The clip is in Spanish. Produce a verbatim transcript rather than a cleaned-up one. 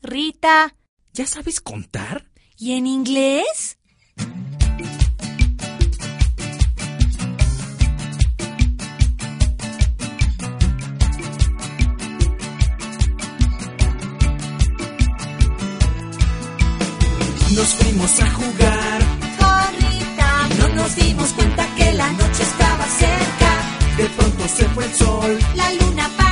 Rita. ¿Ya sabes contar? ¿Y en inglés? Nos fuimos a jugar Con Rita. y no nos dimos cuenta que la noche estaba cerca. De pronto se fue el sol. La luna